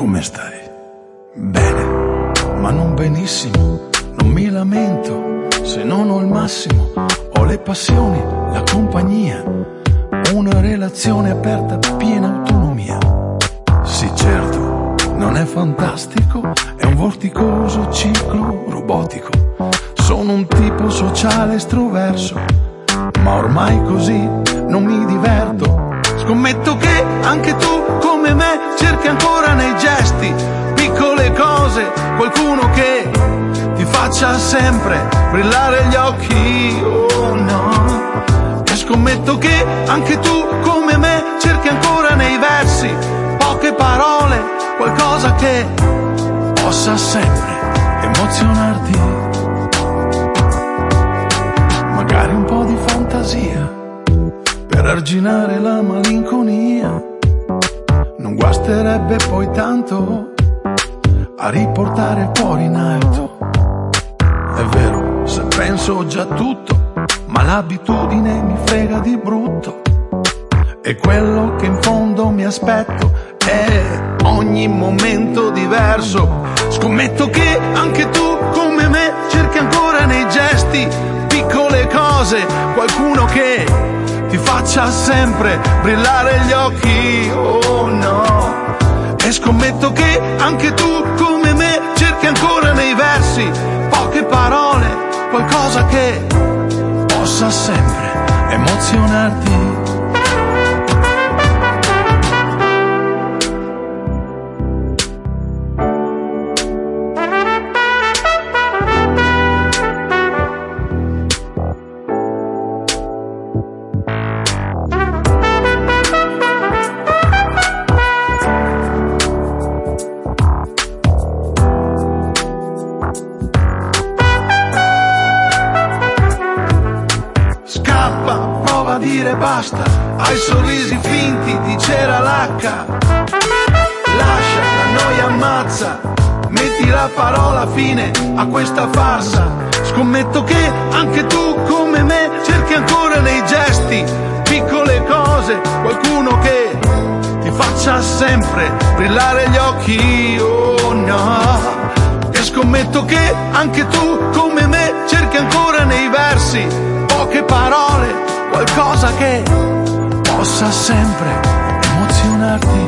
come stai? Bene, ma non benissimo, non mi lamento, se non ho il massimo, ho le passioni, la compagnia, una relazione aperta, piena autonomia. Sì, certo, non è fantastico, è un vorticoso ciclo robotico. Sono un tipo sociale estroverso, ma ormai così non mi diverto. Scommetto che anche tu, come me, cerchi ancora nei gesti piccole cose, qualcuno che ti faccia sempre brillare gli occhi, oh no. E scommetto che anche tu, come me, cerchi ancora nei versi poche parole, qualcosa che possa sempre emozionarti. Magari un po' di fantasia per arginare la malinconia, non guasterebbe poi tanto a riportare fuori in alto. È vero, se penso ho già tutto, ma l'abitudine mi frega di brutto. E quello che in fondo mi aspetto è ogni momento diverso. Scommetto che anche tu, come me, cerchi ancora nei gesti piccole cose, qualcuno che ti faccia sempre brillare gli occhi, oh no. E scommetto che anche tu, come me, cerchi ancora nei versi poche parole, qualcosa che possa sempre emozionarti. Basta ai sorrisi finti di cera lacca, lascia la noia ammazza, metti la parola fine a questa farsa. Scommetto che anche tu, come me, cerchi ancora nei gesti piccole cose, qualcuno che ti faccia sempre brillare gli occhi, oh no. E scommetto che anche tu, come me, cerchi ancora nei versi poche parole, qualcosa che possa sempre emozionarti.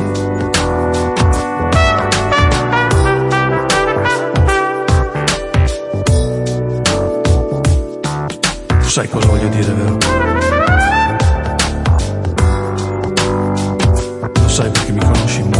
Tu sai cosa voglio dire, vero? Lo sai perché mi conosci